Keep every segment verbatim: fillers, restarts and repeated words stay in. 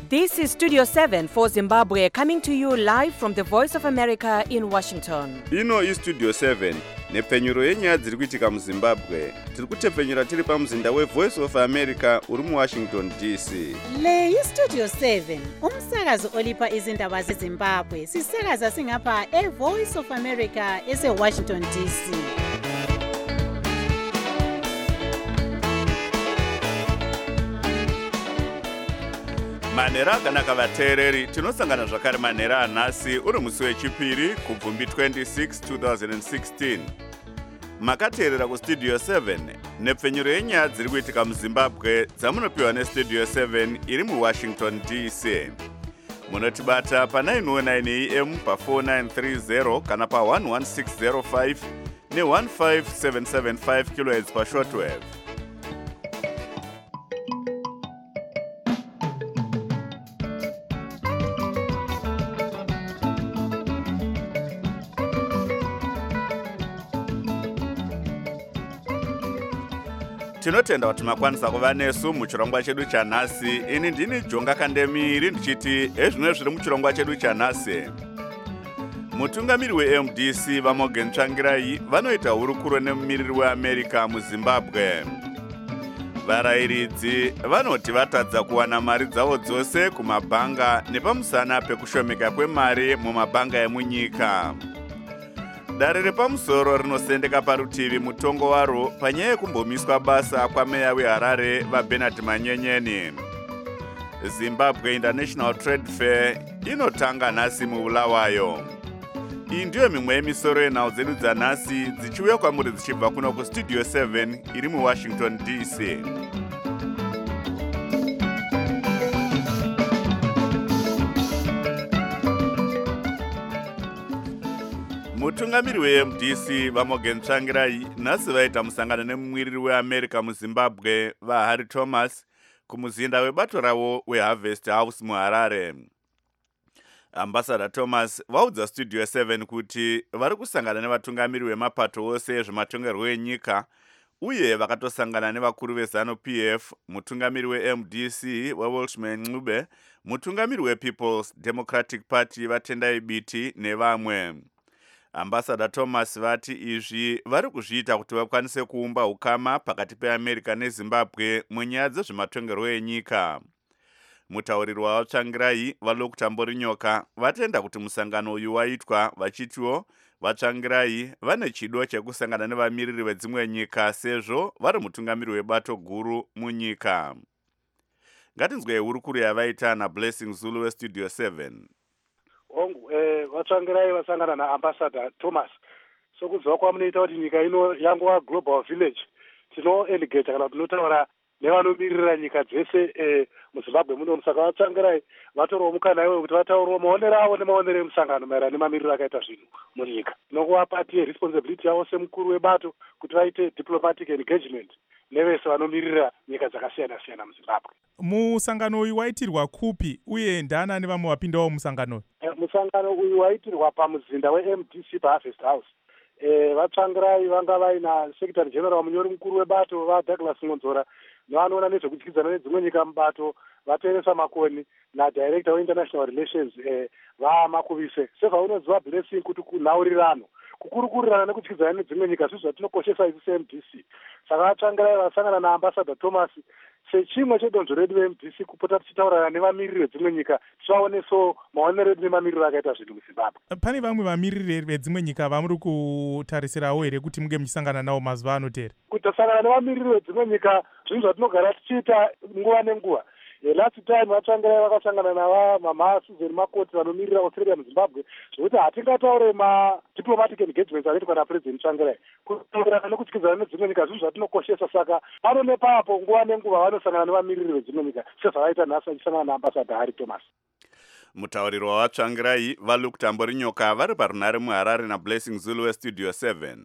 This is Studio seven for Zimbabwe, coming to you live from the Voice of America in Washington. Ino is Studio seven, nepfenyuro yenyaya dziri kuitika muZimbabwe. Tiri kutepfenyura tiri pamuzinda weVoice of America uri muWashington D C. Le iStudio seven, umsakazo olipa izindaba zeZimbabwe. Sisakaza singapha eVoice of America eseWashington D C. Manera akanaka vateereri, tinosangana zvakare manera anhasi uri musi wechipiri kubvumbi twenty-six, twenty sixteen. Makateerera kuStudio seven, nepfenyuro yenyaya dziri kuitika muZimbabwe dzamunopiwa neStudio seven iri muWashington D C. Munotibata pa nine oh nine A M pa four nine three zero kana pa one one six zero five ne one five seven seven five kilohertz pa shortwave. Tinotenda kuti makwanisa kuva nesu muchirongwa chedu chanhasi. Ini ndini Jonga Kandemiri ndichiti ezvino zviri muchirongwa chedu chanhasi. Mutungamiri weM D C vaMorgan Tsvangirai vanoita hurukuro nemumiriri weAmerica muZimbabwe. Varayiridzi vanoti vatadza kuwana mari dzavo dzose kumabhanga nepamusana pekushomeka kwemari mumabhanga emunyika. Dare repamusoro rinosendeka parutivi mutongo waro panyaya yekumbomiswa basa kwameya weHarare vaBernard Manyenyeni. Zimbabwe International Trade Fair inotanga nhasi muBulawayo. Iyi ndiyo mimwe yemisoro yenhau dzedu dzanhasi dzichiuya kwamuri dzichibva kuno kuStudio seven iri muWashington D C. Mutungamiri weM D C vaMorgan Tsvangirai nhasi vaita musangano nemumwiriri weAmerica muZimbabwe vaHarry Thomas kumuzinda webato ravo weHarvest House muHarare. Ambassador Thomas vaudza Studio seven kuti vari kusangana nevatungamiri vemapato ose ezvematongerwo enyika uye vakatosangana nevakuru veZanu-P F, mutungamiri weM D C weWalshman Ncube, mutungamiri wePeople's Democratic Party vaTendai Biti nevamwe. Ambassador Thomas vati izvi vari kuzviita kuti vakwanise kuumba ukama pakati peAmerica neZimbabwe munyaya dzezvematongerwo enyika. Mutauriri wavo Tsvangirai vaDokta Mborinyoka vatenda kuti musangano uyu waitwa vachitiwo vaTsvangirai vane chido chekusangana nevamiriri vedzimwe nyika sezvo vari mutungamiri webato guru munyika. Ngatinzwe hurukuro yavaita naBlessing Zulu weStudio seven. Ongu eh vaTsvangirai vasangana naAmbassador Thomas sokuziva kwamunoita kuti nyika ino yangowa global village tino engage kana tinotaura nevanomirira nyika dzese eh muZimbabwe muno. Saka vaTsvangirai vatorowo mukana iwo kuti vataurewo maonero avo nemaonero emusangano maererano nemamiriro akaita zvinhu munyika. Tinokuva responsibility yavo semukuru webato kuti vaite diplomatic engagement nevese vanomirira nyika dzakasiyana siyana muZimbabwe. Musangano uyu waitirwa kupi uye ndana nevamwe vapindawo musangano? E, musangano uyu waitirwa pamuzinda weM D C paHarvest House. Eh vaTsvangirai vanga vaina Secretary General munyori mukuru webato vaDouglas Ngonzora nevanoona nezvekudyidzana nedzimwe nyika mubato vaTeresa Makoni naDirector weInternational Relations eh vaMakuvise. Sevaunoziva Blessing kuti kunhaurirano kukurukurirana nekudyidzana nedzimwe nyika zvizvo zvatinokoshesa isi seM D C. Saka vaTsvangirai vasangana naAmbassador Thomas sechimwe chedonzvo redu veM D C kupota tichitaurana nevamiriri vedzimwe nyika tivaoneso maonero edu nemamiriro akaita zvinhu muZimbabwe. Pane vamwe vamiriri vedzimwe nyika vamuri kutarisirawo here kuti munge muchisangana navo mazuva anotera? Kutasangana nevamiriri vedzimwe nyika zvinhu zvatinogara tichiita nguva nenguva. Last time vaTsvangirai vakasangana nava mama Susan Makoti vanomirira Australia muZimbabwe zvokuti hatingataure madiplomatic engagements anoitwa naPresident Tsvangirai kutaurana nekudyidzana nedzimwe nyika zvinhu zvatinokoshesa. Saka pano nepapo nguva nenguva vanosangana nevamiriri vedzimwe nyika sezvavaita nhasi vachisangana naAmbassador Harry Thomas. Mutauriri wavaTsvangirai vaDokta Mborinyoka vari parunare muHarare naBlessing Zulu weStudio seven.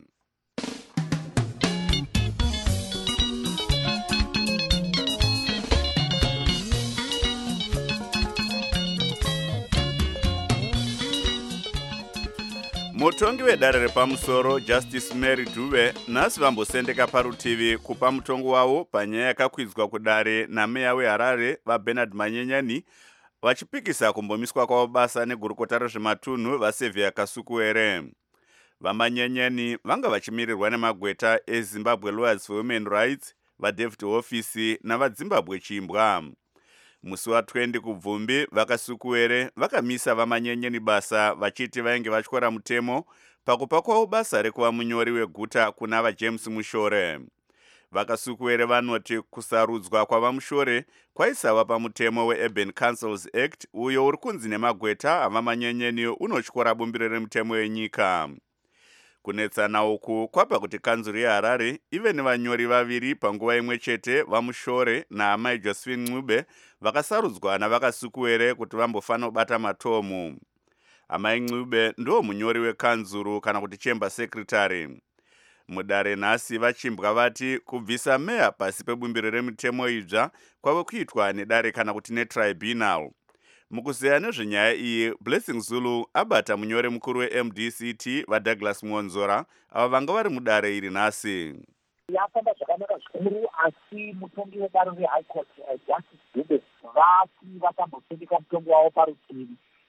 Mutongi wedare repamusoro Justice Mary Dube nhasi vambosendeka parutivi kupa mutongo wavo panyaya yakakwidzwa kudare nameya weHarare vaBernard Manyenyani vachipikisa kumbomiswa kwavo basa negurukota rezvematunhu vaSevia Kasukuwere. Vamanyenyeni vanga vachimirirwa nemagweta eZimbabwe Lawyers for Human Rights, vaDavid Office navaZimbabwe Chimbwa. Musi wa20 kubvumbi vaKasukuwere vakamisa vamanyenyeni basa vachiti vainge vatyora mutemo pakupa kwavo basa rekuva munyori weguta kuna vaJames Mushore. VaKasukuwere vanoti kusarudzwa kwavaMushore kwaisava pamutemo weUrban Councils Act uyo uri kunzi nemagweta avamanyenyeni unotyora bumbiro remutemo wenyika. Kunetsana uku kwapa kuti kanzuru yeHarare ive nevanyori vaviri panguva imwe chete vaMushore naamai Josephine Ncube vakasarudzwa navaKasukuwere kuti vambofana kubata matomu. Amai Ncube ndo munyori wekanzuru kana kuti chamber secretary. Mudare nhasi vachimbwa vati kubvisa meya pasi pebumbiro remutemo idzva kwave kuitwa nedare kana kuti netribunal. Mukuzeya nezvenyaya iyi, Blessing Zulu abata munyori mukuru weM D C T vaDouglas Mwonzora ava vanga vari mudare iri nhasi. Yafamba zvakanaka zvikuru asi mutongi wedare reHigh Court Justice Dube vati vakambotendeka mutongo wavo parutivi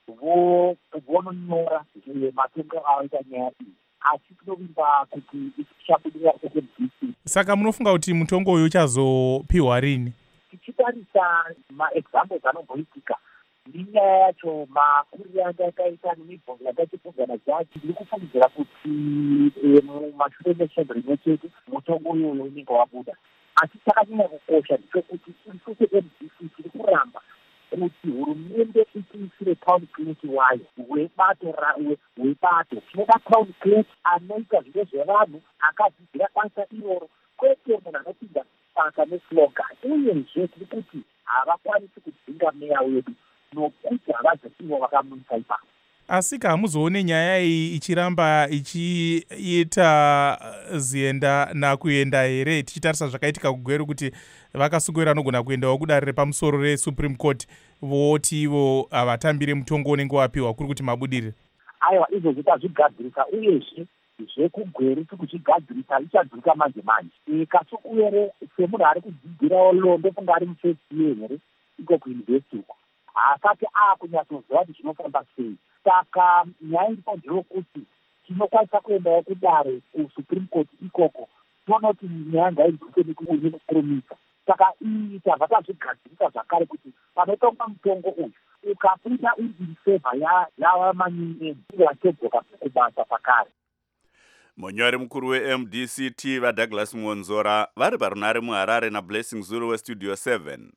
vononyora matongo avaita nyaya iyi. Asi tinovimba kuti ichabudirira kuti M D C. Saka munofunga kuti mutongo uyu uchazopiwa rini? Tichitarisa maexamples anomboitika ninyaya yacho makuru yanga yakaita nemibvunzo yakachibvunza najaji, ndiri kufungidzira kuti mumashure meshendo rimwe chete mutongo uyoyo unenge wabuda. Asi chakanyanya kukosha ndechekuti isu seM D C tiri kuramba kuti hurumende itiisire town clerk wayo webato webato tinoda town clerk anoita zviro zvevanhu akadzidzira basa iroro, kwete munhu anopinda basa neslogan. Uyezve tiri kuti havakwanisi kudzinga meya wedu nokuti havazosivo vakamuisa ipapo. Asika hamuzoone nyaya iyi ichiramba ichiita zienda nakuenda here, tichitarisa zvakaitika kugweru kuti VaKasukuwere vanogona kuendawo kudare repamusoro reSupreme Court voti ivo havatambire mutongo unenge wapiwa kuri kuti mabudire. Aiwa, izvozvo tazvigadzirisa uyezve zvekugweru tikuzvigadzirisa ichadzika manje manje. Kasukuwere semunhu ari kudzidzirawo law ndofunga ari mufirst year here iko kuuniversity uko, haasati aakunyatsoziva kuti zvinofamba sei. Saka nyaya iripo ndeyekuti tinokwanisa kuendawo kudare kuSupreme Court ikoko toona kuti nyaya ngaidzike nekukurumisa. Saka iyi tabva tazvigadzirisa zvakare kuti panotonga mutongo uyu ukapinda uri in favor yavamanyenyeni vachedzoka kubasa pakare. Munyori mukuru weM D C T vaDouglas Mwonzora vari parunare muHarare naBlessing Zulu weStudio seven.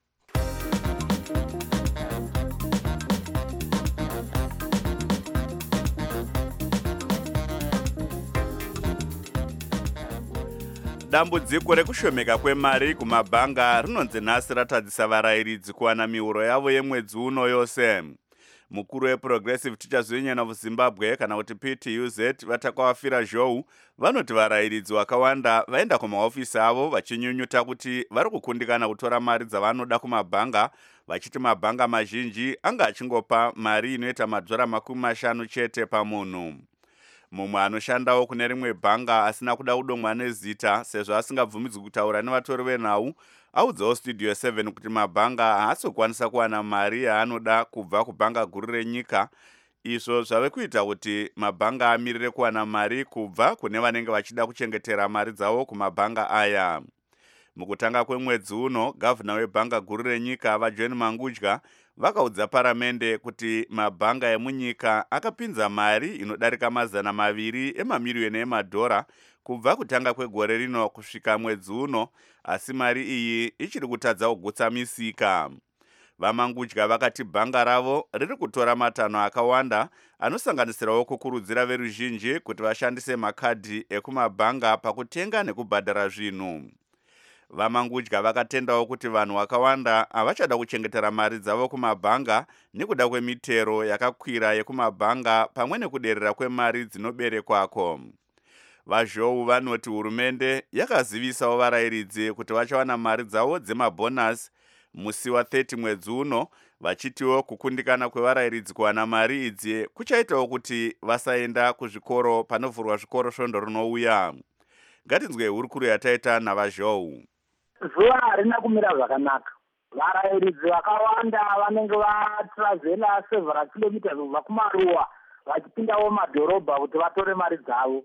Dambudziko rekushomeka kwemari kumabhanga rinonzi nhasi ratadzisa varayiridzi kuwana mihuro yavo yemwedzi uno yose. Mukuru weProgressive Teachers Union of Zimbabwe kana kuti P T U Z Vatakwafira Zhou vanoti varayiridzi vakawanda vaenda kumahofisi avo vachinyunyuta kuti vari kukundikana kutora mari dzavanoda kumabhanga, vachiti mabhanga mazhinji anga achingopa mari inoita madhora makumi mashanu chete pamunhu. Mumwe anoshandawo kune rimwe bhanga asina kuda kudomwa nezita sezvo asingabvumidzwi kutaura nevatori venhau audzawo Studio seven kuti mabhanga haasokwanisa kuwana mari yaanoda kubva kubhanga guru renyika. Izvo zvave kuita kuti mabhanga amirire kuwana mari kubva kune vanenge vachida kuchengetera mari dzavo kumabhanga aya. Mukutanga kwemwedzi uno, gavhuna webhanga guru renyika vaJohn Mangudya vakaudza paramende kuti mabhanga emunyika akapinza mari inodarika mazana maviri emamiliyoni emadhora kubva kutanga kwegore rino kusvika mwedzi uno, asi mari iyi ichiri kutadza kugutsa misika. VaMangudya vakati bhanga ravo riri kutora matanho akawanda anosanganisirawo kukurudzira veruzhinji kuti vashandise makadhi ekumabhanga pakutenga nekubhadhara zvinhu. VaMangudya vakatendawo kuti vanhu vakawanda havachada kuchengetera mari dzavo kumabhanga nekuda kwemitero yakakwira yekumabhanga pamwe nekuderera kwemari dzinoberekwako. VaZhou vanoti hurumende yakazivisawo varayiridzi kuti vachawana mari dzavo dzemabhonasi musi wa30 mwedzi uno, vachitiwo kukundikana kwevarayiridzi kuwana mari idzi kuchaitawo kuti vasaenda kuzvikoro panovhurwa zvikoro svondo rinouya. Ngatinzwe hurukuro yataita navaZhou. Zuva harina kumira zvakanaka. Varairidzi vakawanda vanenge vatravela several kilometers kubva kumaruwa vachipindawo madhorobha kuti vatore mari dzavo.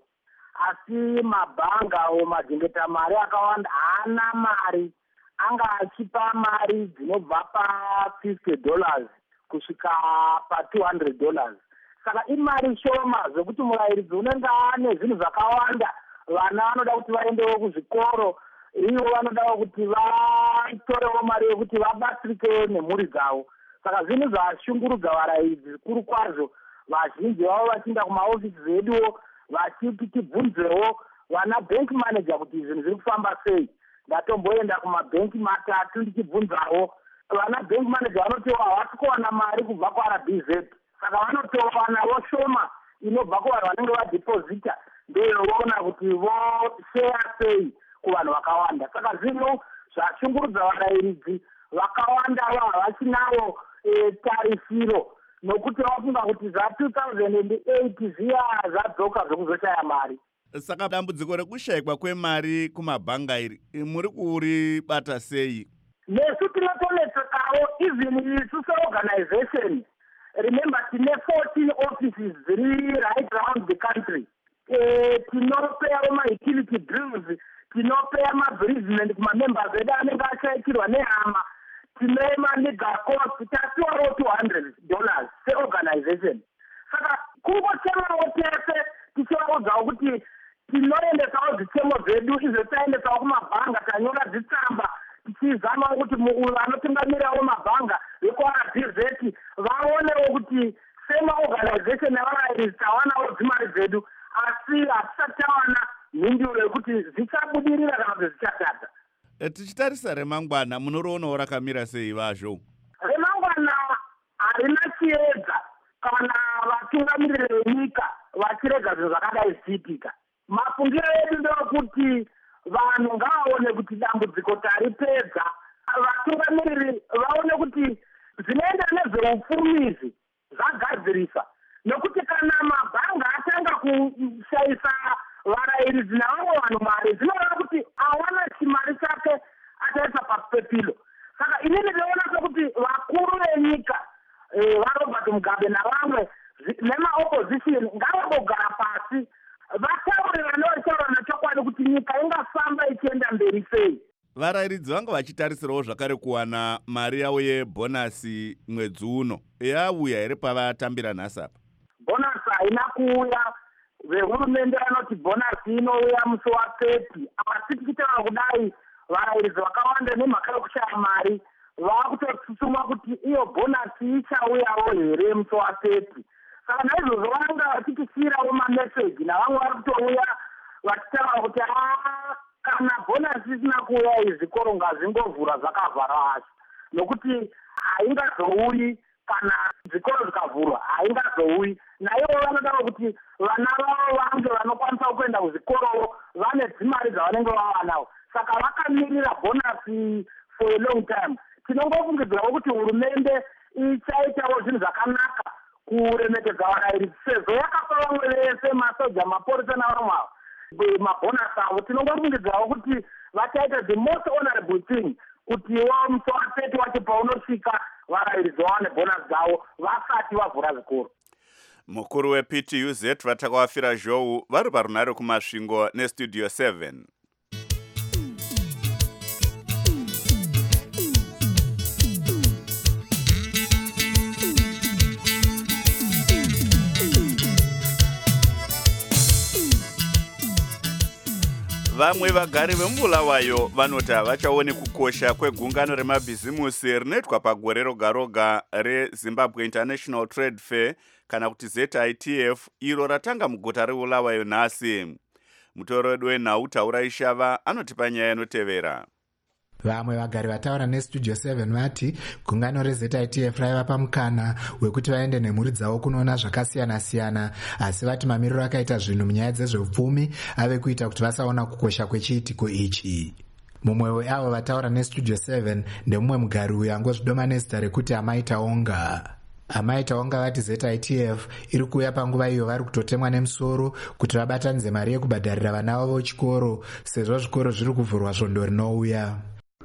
Asi mabhanga o majengeta mari akawanda haana mari, anga achipa mari dzinobva pa fifty dollars kusvika pa two hundred dollars. Saka imari shoma zvokuti murairidzi unenge ane zvinhu zvakawanda, vana vanoda kuti vaendewo kuzvikoro, ivo vanodawo kuti vatorewo mari yekuti vabatsirikewo nemhuri dzavo. Saka zvinhu zvashungurudza varairidzi kuru kwazvo, vazhinji vavo vachiinda kumaofisi eduwo vachiti tibvunzewo vana bank manager kuti zvinhu zviri kufamba sei. Ndatomboenda kumabhenki matatu ndichibvunzawo, vana bank manager vanotiwo havasi kuwana mari kubva kuR B Z, saka vanotovanawo shoma inobva kuvanhu vanenge vadhipozita, ndoyoona kuti vosheya sei kuvanhu vakawanda. Saka zvinhu zvashungurudza varairidzi vakawanda ava havachinawo e, tarifiro, nokuti vafunga kuti zva two thousand eight zviya zvadzoka zvokuzoshaya mari. Saka dambudziko rekushayikwa kwemari kumabhanga iri muri kuribata sei? Nesu tinotonetsekawo, even isu seorganization. Remember, tine fourteen offices zviri right around the country. Eh, tinopeya ma-utility bills, tinopeya ma-bereavement kuma-members edu anenge ashayikirwa nehama, tine ma-legal cost, tasiwawo two hundred dollars se-organization. Saka kungochemawo tese tichivaudzawo kuti tinoendesawo zvitemo zvedu izvo taendesawo kumabhanga, tanyora dzitsamba tichizama kuti vanotungamirawo mabhanga vekuR B Z vaonewo kuti semaorganization yavarairidzi tawanawo dzimari dzedu, asi hatisati tawana mhinduro yekuti zvichabudirira kana kuti zvichatadza. Tichitarisa remangwana munoroonawo rakamira sei vazvo? Remangwana harina chiedza kana vatungamiriri venyika vachirega zvinhu zvakadai zvichiitika. Mafungiro edu ndeokuti vanhu ngavaone kuti dambudziko taripedza, vatungamiriri vaone kuti zvinoenda nezveupfumisi zvagadzirisa, nokuti kana mabhanga atanga kushayisa varairidzi navamwe vanhu mari, zvinoreva kuti awana chimari chake achaisa papepilo. Saka inini ndinoona sekuti vakuru venyika vaRobert Mugabe navamwe nemaopposition ngavambogara pasi vataurirane vachitaurana chokwadi kuti nyika ingafamba ichienda mberi sei. Varairidzi vanga vachitarisirawo zvakare kuwana mari yavo yebhonasi mwedzi uno. Yauya here pavatambira nhasi apa? Bhonasi haina kuuya. Vehurumende vanoti bhonasi inouya musi wathirty. Asi tichitaura kudai, varairidzi vakawanda nemhaka yokushaya mari vaakutotsutsumwa kuti iyo bhonasi ichauyawo here musi wathirty. Saka naizvozvo vanenge vachitisiyirawo mameseji navamwe vari kutouya vachitaura kuti kana bhonasi isina kuuya iyi zvikoro ngazvingovhura zvakavhara hacho, nokuti haingazouyi. Kana zvikoro zvikavhurwa haingazouyi. Naivo vanodawo kuti vana vavo vange vanokwanisa kuenda kuzvikoro vane dzimari dzavanenge vavanawo. Saka vakamirira bhonasi for a long time. Tinongofungidzirawo kuti hurumende ichaitawo zvinhu zvakanaka kuremekedza varairidzi, sezvo yakapa vamwe vese masoja, maporisa navamwe avo mabhonasi avo. Tinongofungidzirawo kuti vachaita the most honorable thing kuti iwo musi wathirty wacho paunosvika varairidzi vawane bhonasi dzavo vasati vavhura zvikoro. Mukuru weP T U Z vatakavafira zhou vari parunhare kumasvingo nestudio seven. Vamwe vagari vemubulawayo vanoti havachaoni kukosha kwegungano remabhizimusi rinoitwa pagore roga roga reZimbabwe International Trade Fair kana kuti Z I T F, iro ratanga muguta reBulawayo nhasi. Mutoro wedu wenhau Taura Ishava anotipa nyaya inotevera. Vamwe vagari vataura nestudio seven vati gungano reZ I T F raiva pamukana wekuti vaende nemhuri dzavo kunoona zvakasiyana siyana, asi vati mamiriro akaita zvinhu munyaya dzezveupfumi ave kuita kuti vasaona kukosha kwechiitiko ichi. Mumwe weavo vataura nestudio seven ndemumwe mugari uyo angozvidoma nezita rekuti Amaita Onga. Amaita Onga vati Z I T F iri kuuya panguva iyo vari kutotemwa nemusoro kuti vabatanidze mari yekubhadharira vana vavo chikoro, sezvo zvikoro zviri kuvhurwa svondo rinouya.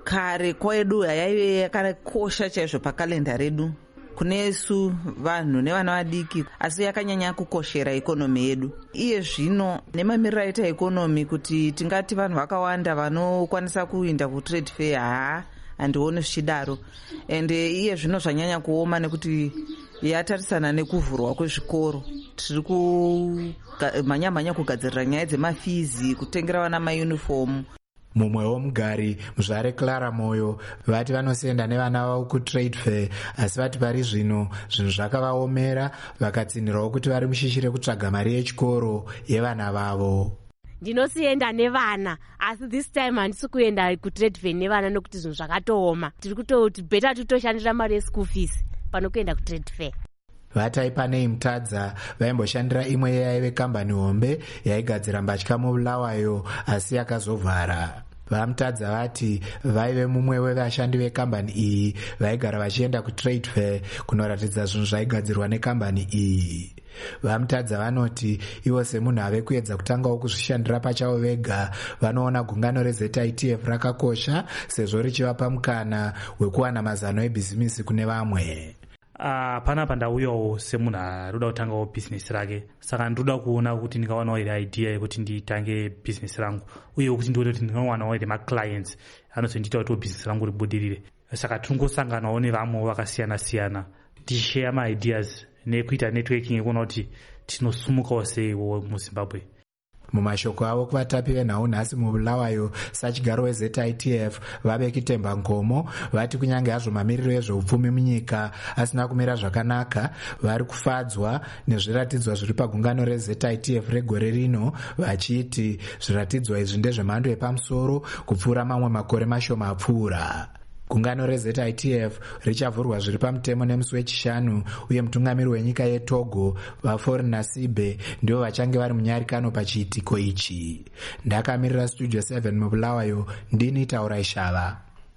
kare kwedu yaive yakakosha chaizvo pakalenda redu kunesu vanhu nevana vadiki, asi yakanyanya kukoshera ikonomi yedu. Iye zvino nemamiriro aita ikonomi kuti tingati vanhu vakawanda vanokwanisa kuinda kutrade fair, haa handioni zvichidaro. Ende iye zvino zvanyanya kuoma nekuti yatarisana nekuvhurwa kwezvikoro. Tiri kumhanya-mhanya kugadzirira nyaya dzemafizi, kutengera vana mayunifomu. Mumwewo mugari muzvare Clara Moyo vati vanosenda nevana vavo kutrade fair, asi vati pari zvino zvinhu zvakavaomera, vakatsinhirawo kuti vari mushishire kutsvaga mari yechikoro yevana vavo. Ndinosienda nevana, asi this time handisi kuenda kutrade fair nevana nokuti zvinhu zvakatooma. Tiri kutoti beta tutoshandira mari yeschool fees pano kuenda kutrade fair. Vatai Panei Mutadza vaimboshandira imwe yaive kambani hombe yaigadzira mbatya muBulawayo asi yakazovhara. VaMutadza vati vaive mumwe wevashandi vekambani iyi vaigara vachienda kutrade fair kunoratidza zvinhu zvaigadzirwa nekambani iyi. VaMutadza vanoti ivo semunhu ave kuedza kutangawo kuzvishandira pachavo vega, vanoona gungano reZ I T F rakakosha sezvo richivapa mukana wekuwana mazano ebhizimisi kune vamwe. Uh, panapa ndauyawo semunhu aruda kutangawo bhizinesi rake, saka ndoda kuona kuti ndingawanawo iri idea yekuti nditange bhizinesi rangu, uye kuti ndione kuti ndingawanawo iri maclients anozondiita kuti bhizinesi rangu ribudirire. Saka tingosanganawo nevamwe vakasiyana-siyana tichishare maideas nekuita networking yekuona kuti tinosumukawo seiwo muZimbabwe. Mumashoko avo kuvatapi venhau nhasi muBulawayo, sachigaro weZ I T F Vabeki Temba Ngomo vati kunyange hazvo mamiriro ezveupfumi munyika asina kumira zvakanaka, vari kufadzwa nezviratidzwa zviri pagungano reZ I T F regore rino, vachiti zviratidzwa izvi ndezvemhando yepamusoro kupfuura mamwe makore mashoma apfuura. Gungano reZ I T F richavhurwa zviri pamutemo nemusi wechishanu, uye mutungamiri wenyika yeTogo vaForeign Nasibe ndivo vachange vari munyarikano pachiitiko ichi. Ndakamirira Studio seven muBulawayo, ndini Taurai Shava.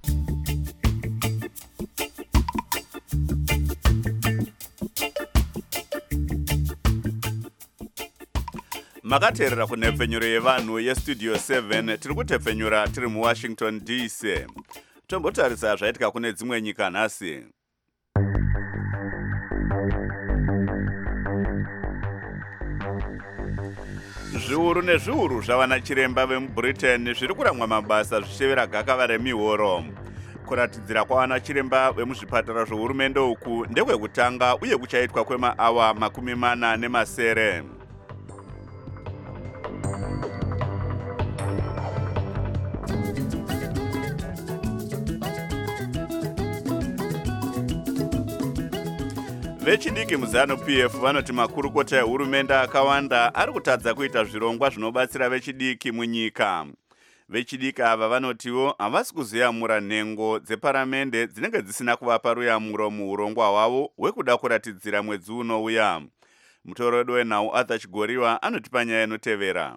Makateerera kunhepfenyuro yevanhu yeStudio seven, tiri kutepfenyura tiri muWashington D C. Tombotarisa zvaitika kune dzimwe nyika nhasi. Zviuru nezviuru zvavana chiremba vemuBritain zviri kuramwa mabasa zvichevera gakava remihoro. Kuratidzira kwavana chiremba vemuzvipatara zvohurumende uku ndekwekutanga uye kuchaitwa kwemaawa makumi mana nemasere. Vechidiki muZanu P F vanoti makurukota ehurumende akawanda ari kutadza kuita zvirongwa zvinobatsira vechidiki munyika. Vechidiki ava vanotiwo havasi kuziyamura nhengo dzeparamende dzinenge dzisina kuvapa ruyamuro muurongwa hwavo hwekuda kuratidzira mwedzi unouya. Mutoro wedu wenhau Arthur Chigoriwa anotipa nyaya inotevera.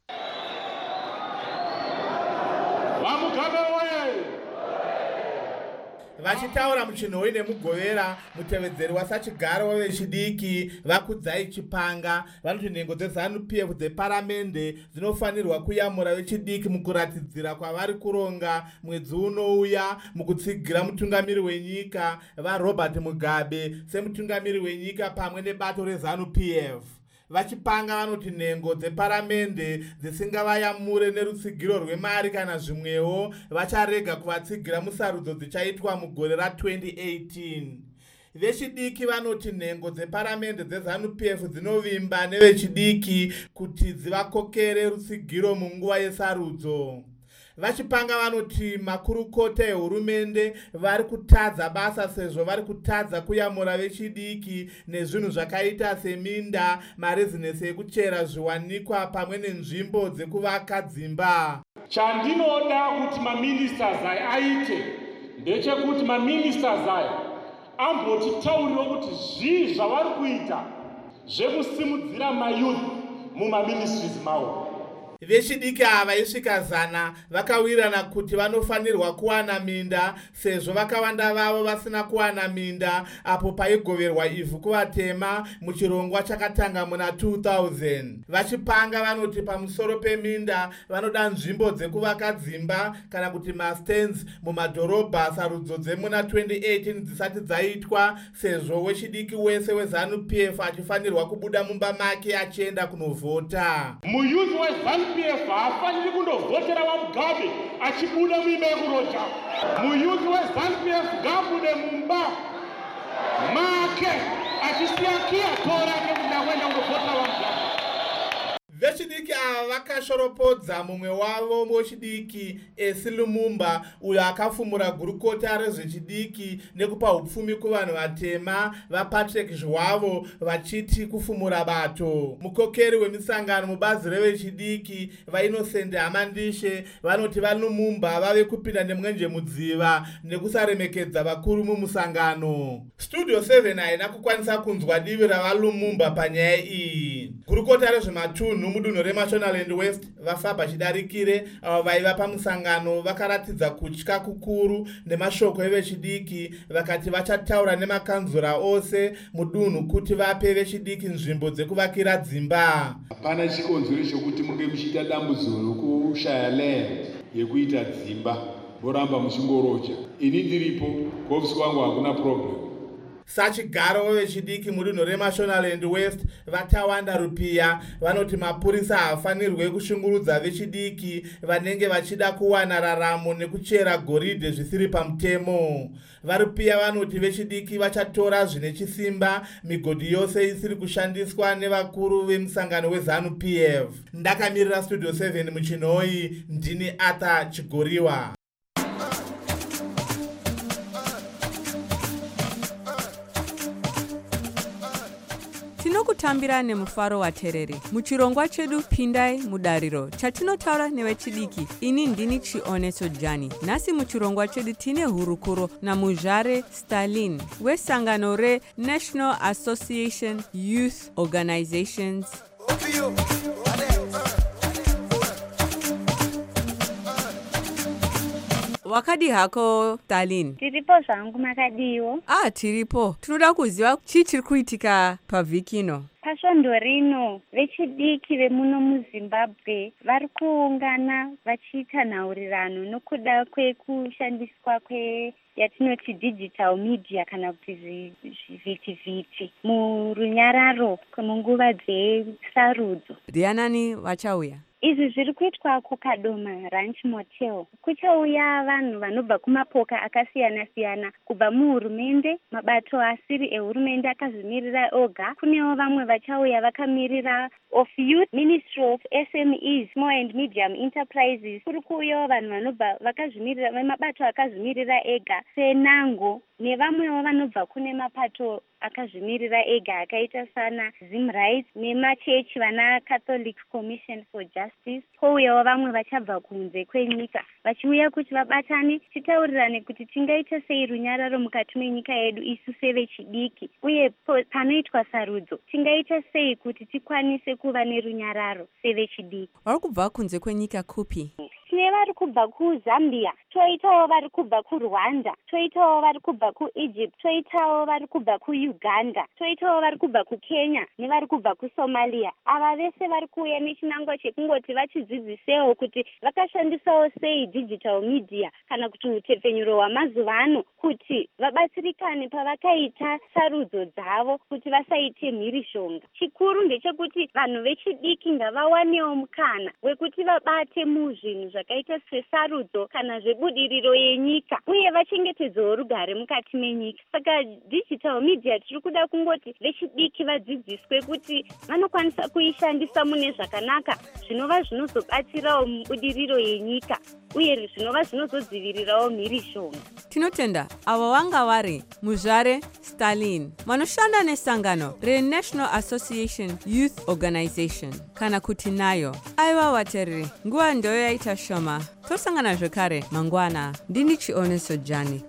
Vachitaura muchinhoi nemugovera, mutevedzeri wasachigaro wevechidiki Vakudzai Chipanga vanoti nhengo dzeZanu P F dzeparamende dzinofanirwa kuyamura vechidiki mukuratidzira kwavari kuronga mwedzi unouya mukutsigira mutungamiri wenyika vaRobert Mugabe semutungamiri wenyika pamwe nebato reZanu P F. Vachipanga vanoti nhengo dzeparamende dzisingavayamure nerutsigiro rwemari kana zvimwewo vacharega kuvatsigira musarudzo dzichaitwa mugore ratwenty eighteen. Vechidiki vanoti nhengo dzeparamende dzeZanu P F dzinovimba nevechidiki kuti dzivakokere rutsigiro munguva yesarudzo. Vachipanga vanoti makurukota ehurumende vari kutadza basa sezvo vari kutadza kuyamura vechidiki nezvinhu zvakaita seminda, marezinesi ekuchera zviwanikwa pamwe nenzvimbo dzekuvaka dzimba. Chandinoda kuti maministers aya aite ndechekuti maministers aya ambotitaurira kuti zvii zvavari kuita zvekusimudzira mayouth mumaministries mavo. vechidiki ava isvika zana vakawirirana kuti vanofanirwa kuwana minda sezvo vakawanda vavo vasina kuwana minda apo paigoverwa ivhu kuvatema muchirongwa chakatanga muna two thousand. Vachipanga vanoti pamusoro peminda vanoda nzvimbo dzekuvaka dzimba kana kuti mastands mumadhorobha sarudzo dzemuna twenty eighteen dzisati dzaitwa sezvo wechidiki wese wezanu P F achifanirwa kubuda mumba make achienda kunovhota. Muyuzi wezanu P F haafaniri kundovhotera wamugabe achibuda muimba yekuroja. Muyuzi wezanu P F ngaabude mumba make achisiya kiya tora kekuda kuenda kundovhotera wamugabe. Vechidiki ava vakashoropodza mumwe wavo wechidiki Esi Lumumba uyo akafumura gurukota rezvechidiki nekupa upfumi kuvanhu vatema vaPatrick Zhwavo vachiti kufumura bato. Mukokeri wemisangano mubazi revechidiki vaInnocent Hamandishe vanoti vaLumumba vave kupinda nemwenje mudziva nekusaremekedza vakuru mumusangano. Studio seven haina kukwanisa kunzwa divi ravaLumumba panyaya iyi. Gurukota rezvematunhu mudunhu reMashonaland West vafamba chidarikire avo vaiva pamusangano vakaratidza kutya kukuru nemashoko evechidiki vakati vachataura nemakanzura ose mudunhu kuti vape vechidiki nzvimbo dzekuvakira dzimba. Hapana chikonzero chokuti munge muchiita dambudziko rokushaya land yekuita dzimba moramba muchingoroja. Ini ndiripo kuofisi kwangu hakuna problem. Sachigaro vechidiki mudunhu reMashonaland West vatawanda Rupia vanoti mapurisa hafanirwe kushungurudza vechidiki vanenge vachida kuwana raramo nekuchera goridhe zvisiri pamutemo. VaRupia vanoti vechidiki vachatora zvine chisimba migodhi yose isiri kushandiswa nevakuru vemusangano wezanu P F. Ndakamirira Studio seven muchinhoi, ndini Arthur Chigoriwa. Tinokutambira nemufaro waterere. Muchirongwa chedu pindai mudariro chatinotaura nevechidiki. Ini ndini Chioneso Jani. Nasi muchirongwa chedu tine hurukuro naMuzhare Stalin wesangano re National Association Youth Organizations. Wakadi hako Stalin? Tiripo zvangu makadiwo. Ah, tiripo. Tinoda kuziva chii chiri kuitika pavhiki ino. Pasvondo rino vechidiki vemuno muZimbabwe vari kuungana vachiita nhaurirano nokuda kwekushandiswa kwe yatinoti digital media kana kuti zvivhitivhiti murunyararo munguva dzesarudzo. Ndianani vachauya? Izvi zviri kuitwa kuKadoma Ranch Motel. Kuchauya vanhu vanobva kumapoka akasiyana-siyana kubva muhurumende, mabato asiri ehurumende akazvimirira oga. Kunewo vamwe vachauya vakamirira of Youth, Ministry of S M Es, Small and Medium Enterprises. Kuri kuuyawo vanhu vanobva vakazvimirira vemabato akazvimirira ega senango nevamwewo vanobva kune mapato akazvimirira ega akaita sana Zim Rights nemachechi vana Catholic Commission for Justice. Pouyawo vamwe vachabva kunze kwenyika vachiuya kuti vabatane titaurirane kuti tingaita sei runyararo mukati menyika yedu isu sevechidiki, uye panoitwa sarudzo tingaita sei kuti tikwanise kuva nerunyararo sevechidiki. Vari kubva kunze kwenyika kupi? Tine vari kubva kuZambia, toitawo vari kubva kuRwanda, toitawo vari kubva kuEgypt, toitawo vari kubva kuUganda, toitawo vari kubva kuKenya nevari kubva kuSomalia. Ava vese vari kuuya nechinangwa chekungoti vachidzidzisewo kuti vakashandisawo sei digital media kana kuti utepfenyuro hwamazuva ano kuti vabatsirikane pavakaita sarudzo dzavo kuti vasaite mhirishonga. Chikuru ndechekuti vanhu vechidiki ngavawanewo mukana wekuti vabate muzvinhu zvakaita sesarudzo kana zvebudiriro yenyika uye vachengetedzewo rugare mukati menyika. Saka digital media tiri kuda kungoti vechidiki vadzidziswe kuti vanokwanisa kuishandisa mune zvakanaka zvinova zvinozobatsirawo mubudiriro yenyika uye zvinova zvinozodzivirirawo mhirishonga. Tinotenda avo vanga vari Muzhare Stalin vanoshanda nesangano reNational Association Youth Organization kana kuti nayo. Aiwa vaterere, nguva ndoyo yaita shoma. Tosangana zvekare mangwana. Ndini Chioneso Jani.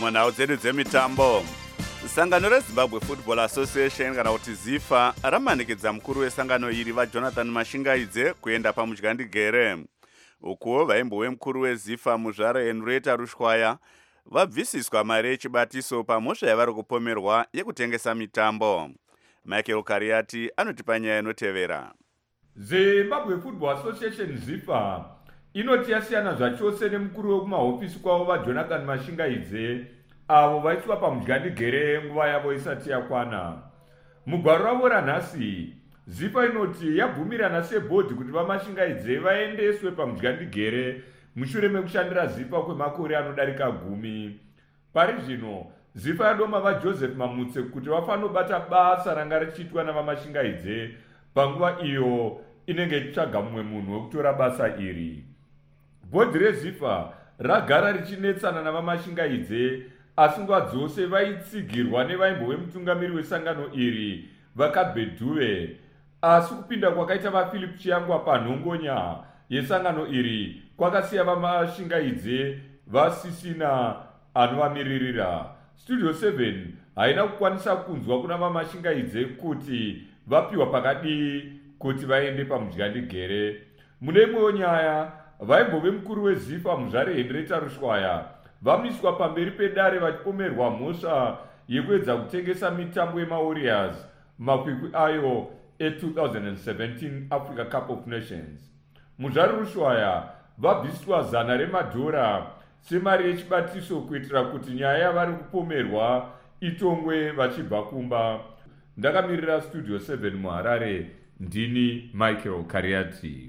munhau dzedu dzemitambo, sangano rezimbabwe football association kana kuti zifa ramanikidza mukuru wesangano iri vajonathan mashingaidze kuenda pamudyandigere. Ukuwo vaimbowe mukuru wezifa muzvaro henrietta rushwaya vabvisiswa mari yechibatiso pamhosva yavari kupomerwa yekutengesa mitambo. Michael Kariati anotipa nyaya inotevera. Zimbabwe Football Association zifa inoti yasiyana zvachose nemukuru wekumahofisi kwavo vajonathan mashingaidze avo vaiswa pamudyandigere nguva yavo isati yakwana. Mugwaro ravo ranhasi zifa inoti yabvumirana sebhodhi kuti vamashingaidze vaendeswe pamudyandigere mushure mekushandira zifa kwemakore anodarika gumi. Pari zvino zifa yadoma vaJoseph Mamutse kuti vafanobata basa ranga richiitwa navamashingaidze panguva iyo inenge ichitsvaga mumwe munhu wekutora basa iri. Bhodhi rezifa ragara richinetsana navamashingaidze asi nguva dzose vaitsigirwa nevaimbove mutungamiri wesangano iri vakabhedhuve. Asi kupinda kwakaita vaPhilip Chiyangwa panhongonya yesangano iri kwakasiya vamashingaidze vasisina anovamiririra. Studio seven haina kukwanisa kunzwa kuna vamashingaidze kuti vapiwa pakadii kuti vaende pamudyandigere. Mune imwewo nyaya vaimbove mukuru wezifa muzvare henrietta rushwaya vamiswa pamberi pedare vachipomerwa mhosva yekuedza kutengesa mitambo yemawarriors makwikwi ayo e-twenty seventeen Africa Cup of Nations. Muzvare rushwaya vabviswa zana remadhora semari yechibatiso kuitira kuti nyaya yavari kupomerwa itongwe vachibva kumba. Ndakamirira Studio seven muHarare, ndini Michael Kariati.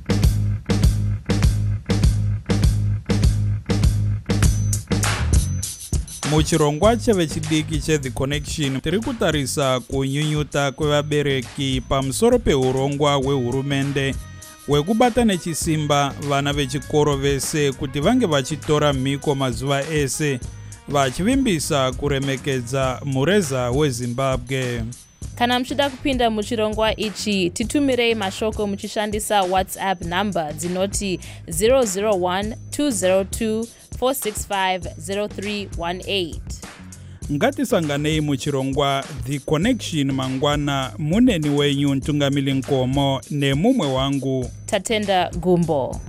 Muchirongwa chevechidiki cheThe Connection tiri kutarisa kunyunyuta kwevabereki pamusoro peurongwa hwehurumende hwekubata nechisimba vana vechikoro vese kuti vange vachitora mhiko mazuva ese vachivimbisa kuremekedza mureza weZimbabwe. Kana muchida kupinda muchirongwa ichi titumirei mashoko muchishandisa WhatsApp number dzinoti zero zero one two zero two four six five zero three one eight. Ngatisanganei muchirongwa The Connection mangwana. Muneni wenyu Ntungamili Nkomo nemumwe wangu Tatenda Gumbo.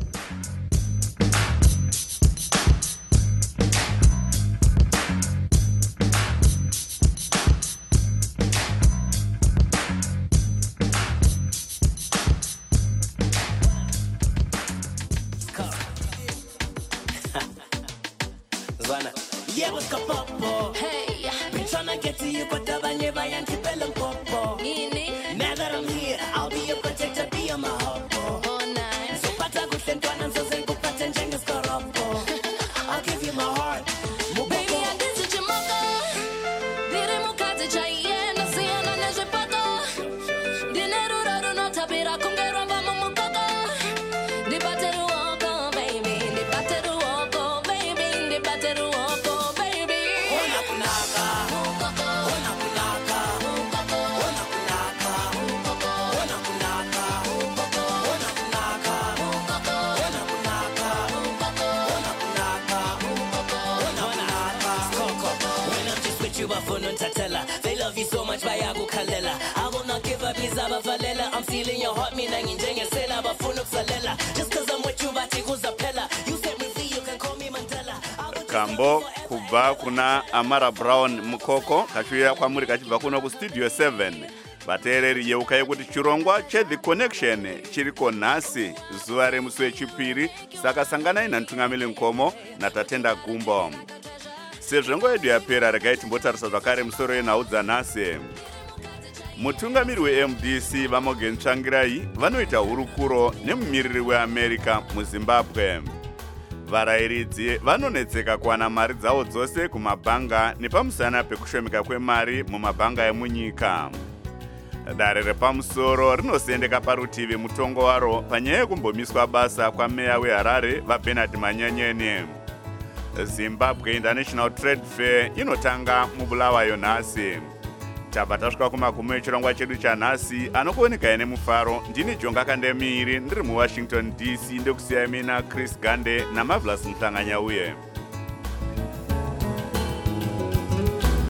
Yeah, what's up, Popo? Hey, been trying to get to you, but the Vanya Vayan Kipel Popo. Now that I'm here, I'll be your protector, be on my hopo. Oh, nice. So, Patago sent one and so send book patent Jengas Koropo. I'll give you my heart. Baby, I did such a mother. Did it Mukata Chai and the Siena Najapato? Dinero Rado not Tapira Kungera Mama Mukaka. The battery walk on, baby. The battery walk on, baby. The battery walk on. They love you so much, Bayago Kalela. I will not give up, Izaba Valela. I'm stealing your heart, me nanging Jeng and Sela, but Funuk Salela. Just cause I'm with you, Batiku's a Pella. You set me free, you can call me Mandela. Kambo kubva kuna Amara Brown Mukoko kachuya kwamuri kachibva kuno ku Studio seven. Vateereri yeukai kuti chirongwa cheThe Connection chiriko nhasi zuva remusi wechipiri, saka sanganai naNtungamili Nkomo naTatenda Gumbo. Sezvo nguva yedu yapera, regai timbotarisa zvakare musoro yenhau dzanhasi. Mutungamiri weM D C vaMorgan Tsvangirai vanoita hurukuro nemumiriri weAmerica muZimbabwe. Varayiridzi vanonetseka kuwana mari dzavo dzose kumabhanga nepamusana pekushomeka kwemari mumabhanga emunyika. Dare repamusoro rinosendeka parutivi mutongo waro panyaya yekumbomiswa basa kwameya weHarare vaBernard Manyenyeni. Zimbabwe International Trade Fair inotanga mubulawayo nhasi. Tabva tasvika kumagumo echirongwa chedu chanhasi anokuoneka ine mufaro. Ndini Jonga Kandemiri ndiri muWashington D C ndekusiyai mina Chris Gande naMarvelous Mhlanganyauye.